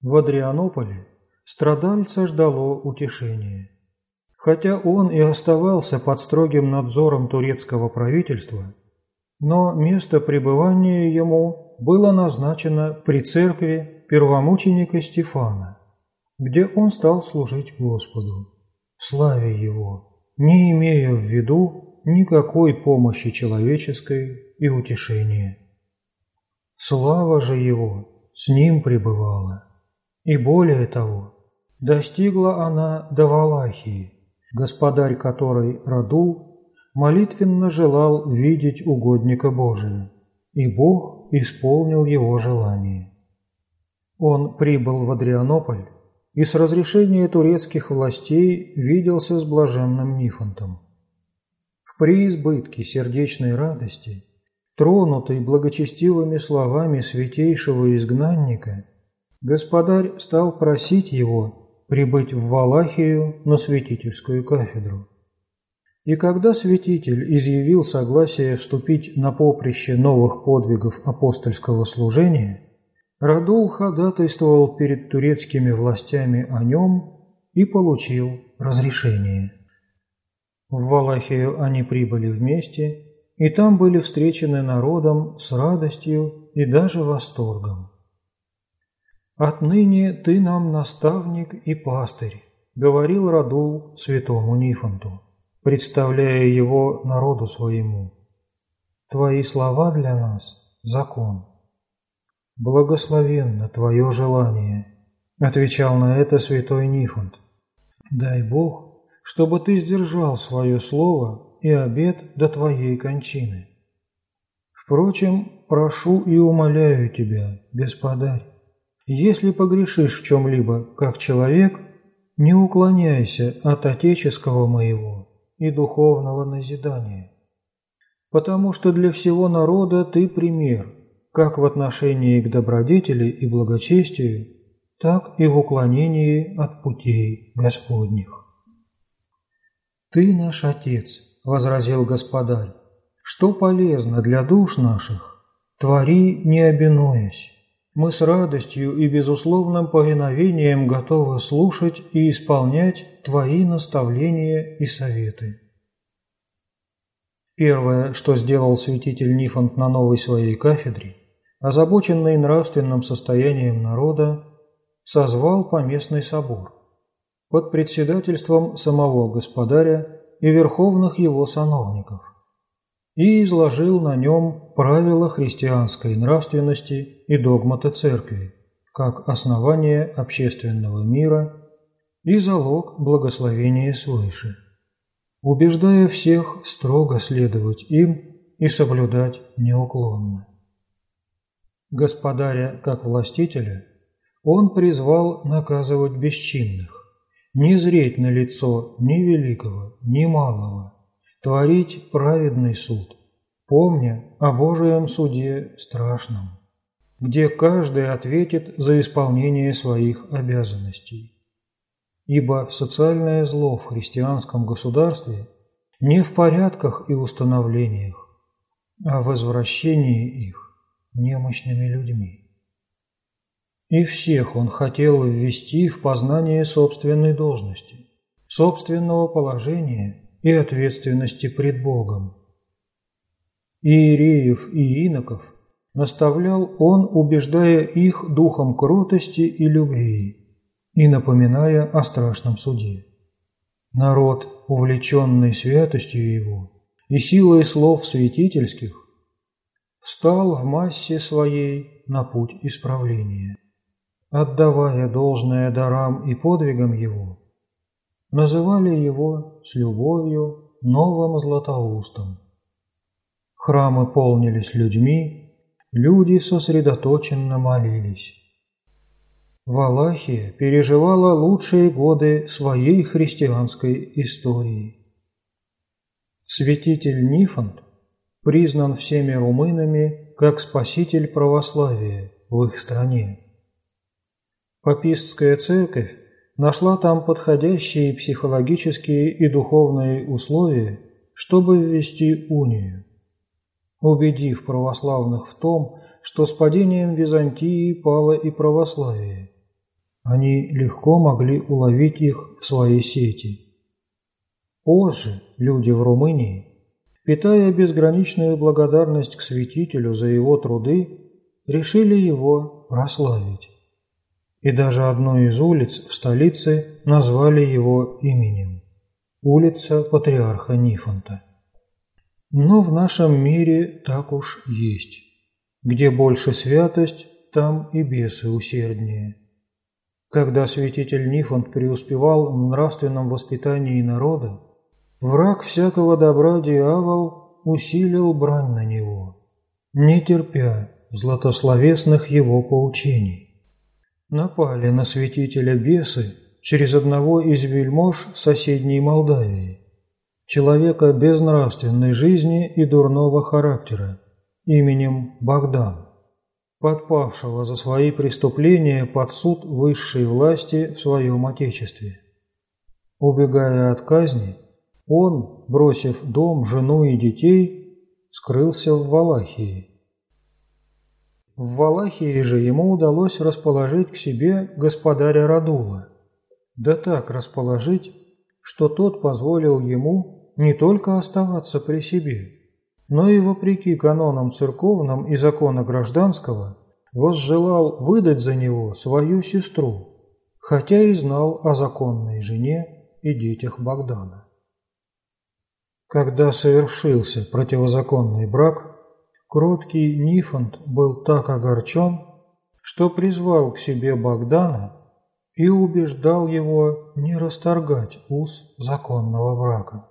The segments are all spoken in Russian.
В Адрианополе страдальца ждало утешение. Хотя он и оставался под строгим надзором турецкого правительства, но место пребывания ему было назначено при церкви первомученика Стефана, где он стал служить Господу, славя Его, не имея в виду никакой помощи человеческой и утешения. Слава же Его с ним пребывала, и более того, достигла она до Валахии, господарь которой Радул молитвенно желал видеть угодника Божия, и Бог исполнил его желание. Он прибыл в Адрианополь и с разрешения турецких властей виделся с блаженным Нифонтом. В преизбытке сердечной радости, тронутый благочестивыми словами святейшего изгнанника, господарь стал просить его прибыть в Валахию на святительскую кафедру. И когда святитель изъявил согласие вступить на поприще новых подвигов апостольского служения, Радул ходатайствовал перед турецкими властями о нем и получил разрешение. В Валахию они прибыли вместе, и там были встречены народом с радостью и даже восторгом. «Отныне ты нам наставник и пастырь», — говорил Радул святому Нифонту, представляя его народу своему. «Твои слова для нас — закон». «Благословенно твое желание», — отвечал на это святой Нифонт. «Дай Бог, чтобы ты сдержал свое слово и обет до твоей кончины. Впрочем, прошу и умоляю тебя, господарь, если погрешишь в чем-либо, как человек, не уклоняйся от отеческого моего и духовного назидания, потому что для всего народа ты пример, как в отношении к добродетели и благочестию, так и в уклонении от путей Господних». «Ты наш Отец», — возразил господарь, — «что полезно для душ наших, твори, не обинуясь. Мы с радостью и безусловным повиновением готовы слушать и исполнять твои наставления и советы». Первое, что сделал святитель Нифонт на новой своей кафедре, озабоченный нравственным состоянием народа, созвал поместный собор под председательством самого господаря и верховных его сановников и изложил на нем правила христианской нравственности и догматы церкви как основание общественного мира и залог благословения свыше, убеждая всех строго следовать им и соблюдать неуклонно. Господаря, как властителя, он призвал наказывать бесчинных, не зреть на лицо ни великого, ни малого, творить праведный суд, помня о Божием суде страшном, где каждый ответит за исполнение своих обязанностей. Ибо социальное зло в христианском государстве не в порядках и установлениях, а в возвращении их немощными людьми. И всех он хотел ввести в познание собственной должности, собственного положения и ответственности пред Богом. Иереев и иноков наставлял он, убеждая их духом кротости и любви и напоминая о страшном суде. Народ, увлеченный святостью его и силой слов святительских, встал в массе своей на путь исправления, отдавая должное дарам и подвигам его, называли его с любовью новым Златоустом. Храмы полнились людьми, люди сосредоточенно молились. Валахия переживала лучшие годы своей христианской истории. Святитель Нифонт признан всеми румынами как спаситель православия в их стране. Папистская церковь нашла там подходящие психологические и духовные условия, чтобы ввести унию, убедив православных в том, что с падением Византии пало и православие, они легко могли уловить их в свои сети. Позже люди в Румынии, питая безграничную благодарность к святителю за его труды, решили его прославить. И даже одну из улиц в столице назвали его именем – улица Патриарха Нифонта. Но в нашем мире так уж есть. Где больше святость, там и бесы усерднее. Когда святитель Нифонт преуспевал в нравственном воспитании народа, враг всякого добра дьявол усилил брань на него, не терпя златословесных его поучений. Напали на святителя бесы через одного из вельмож соседней Молдавии, человека безнравственной жизни и дурного характера, именем Богдан, подпавшего за свои преступления под суд высшей власти в своем отечестве. Убегая от казни, он, бросив дом, жену и детей, скрылся в Валахии. В Валахии же ему удалось расположить к себе господаря Радула, да так расположить, что тот позволил ему не только оставаться при себе, но и вопреки канонам церковным и закона гражданского возжелал выдать за него свою сестру, хотя и знал о законной жене и детях Богдана. Когда совершился противозаконный брак, кроткий Нифонт был так огорчен, что призвал к себе Богдана и убеждал его не расторгать уз законного брака.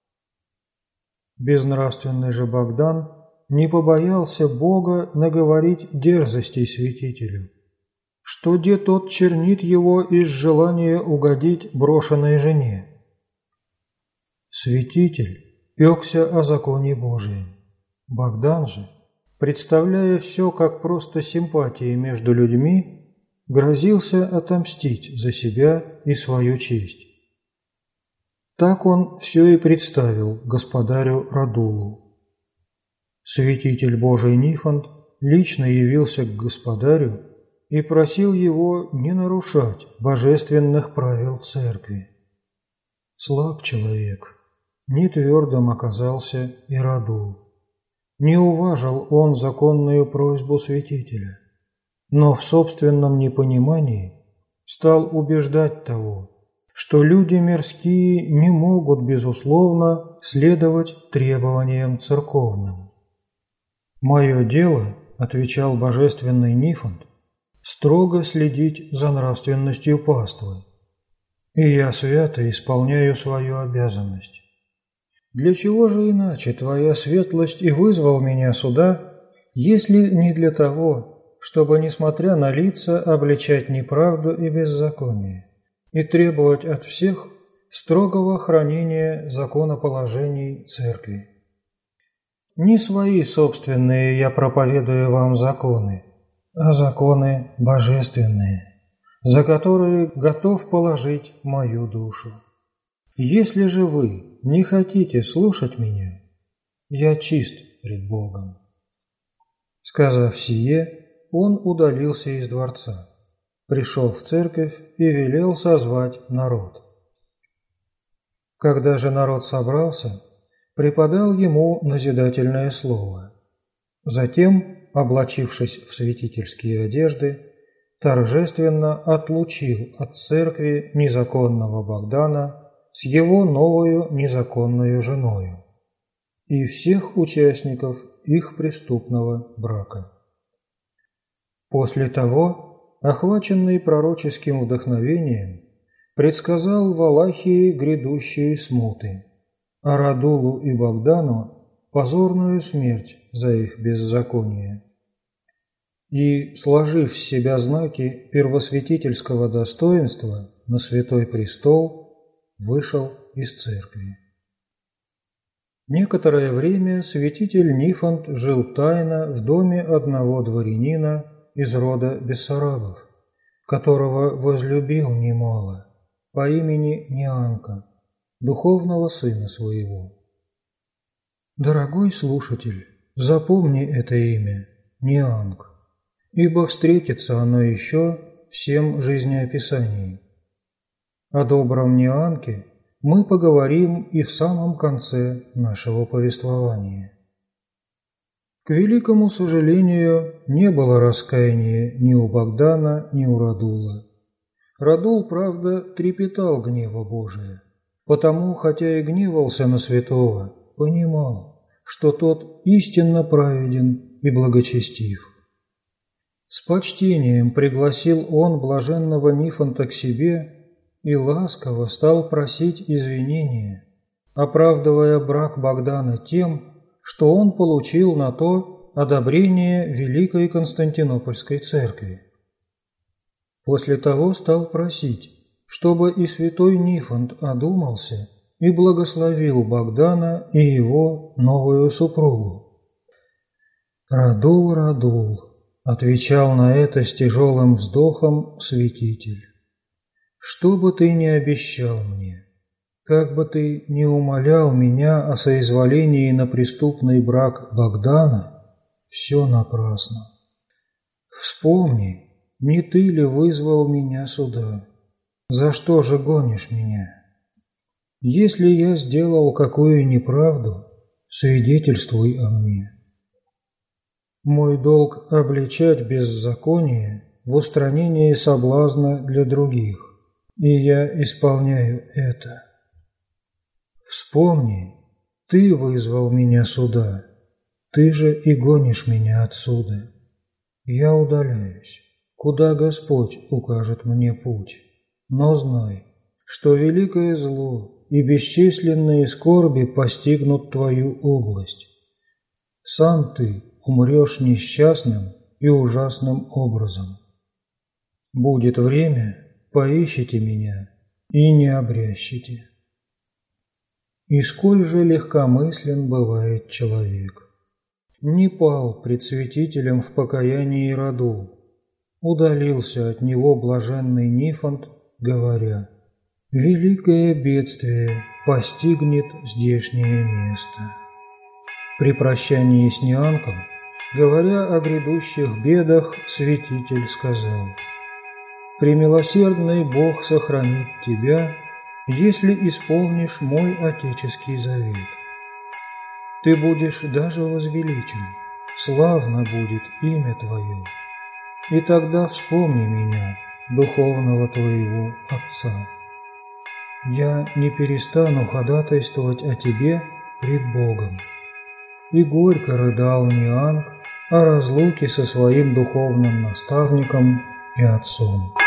Безнравственный же Богдан не побоялся Бога наговорить дерзостей святителю, что де тот чернит его из желания угодить брошенной жене. Святитель пекся о законе Божием. Богдан же, представляя все как просто симпатии между людьми, грозился отомстить за себя и свою честь. Так он все и представил господарю Радулу. Святитель Божий Нифонт лично явился к господарю и просил его не нарушать божественных правил церкви. Слаб человек, нетвердым оказался и Радул. Не уважил он законную просьбу святителя, но в собственном непонимании стал убеждать того, что люди мирские не могут, безусловно, следовать требованиям церковным. «Мое дело, – отвечал божественный Нифонт, – строго следить за нравственностью паствы, и я свято исполняю свою обязанность. Для чего же иначе твоя светлость и вызвал меня сюда, если не для того, чтобы, несмотря на лица, обличать неправду и беззаконие и требовать от всех строгого хранения законоположений церкви? Не свои собственные я проповедую вам законы, а законы божественные, за которые готов положить мою душу. Если же вы не хотите слушать меня, я чист пред Богом». Сказав сие, он удалился из дворца, пришел в церковь и велел созвать народ. Когда же народ собрался, преподал ему назидательное слово. Затем, облачившись в святительские одежды, торжественно отлучил от церкви незаконного Богдана с его новою незаконную женою и всех участников их преступного брака. После того, охваченный пророческим вдохновением, предсказал Валахии грядущие смуты, а Радулу и Богдану позорную смерть за их беззаконие. И, сложив с себя знаки первосвятительского достоинства на святой престол, вышел из церкви. Некоторое время святитель Нифонт жил тайно в доме одного дворянина из рода Бессарабов, которого возлюбил немало, по имени Неанка, духовного сына своего. Дорогой слушатель, запомни это имя, Неанк, ибо встретится оно еще в всем жизнеописании. О добром Неанке мы поговорим и в самом конце нашего повествования. К великому сожалению, не было раскаяния ни у Богдана, ни у Радула. Радул, правда, трепетал гнева Божия, потому, хотя и гневался на святого, понимал, что тот истинно праведен и благочестив. С почтением пригласил он блаженного Нифонта к себе и ласково стал просить извинения, оправдывая брак Богдана тем, что он получил на то одобрение Великой Константинопольской церкви. После того стал просить, чтобы и святой Нифонт одумался и благословил Богдана и его новую супругу. «Радул, Радул», — отвечал на это с тяжелым вздохом святитель, «что бы ты ни обещал мне, как бы ты ни умолял меня о соизволении на преступный брак Богдана, все напрасно. Вспомни, не ты ли вызвал меня сюда? За что же гонишь меня? Если я сделал какую неправду, свидетельствуй о мне. Мой долг обличать беззаконие в устранении соблазна для других, и я исполняю это. Вспомни, ты вызвал меня сюда, ты же и гонишь меня отсюда. Я удаляюсь, куда Господь укажет мне путь, но знай, что великое зло и бесчисленные скорби постигнут твою область. Сам ты умрешь несчастным и ужасным образом. Будет время, поищите меня и не обрящите. И сколь же легкомыслен бывает человек. Не пал пред святителем в покаянии Радул, удалился от него блаженный Нифонт, говоря: «Великое бедствие постигнет здешнее место». При прощании с Неанком, говоря о грядущих бедах, святитель сказал: «Премилосердный Бог сохранит тебя, если исполнишь мой отеческий завет. Ты будешь даже возвеличен, славно будет имя твое, и тогда вспомни меня, духовного твоего отца. Я не перестану ходатайствовать о тебе пред Богом». И горько рыдал Неанк о разлуке со своим духовным наставником и отцом.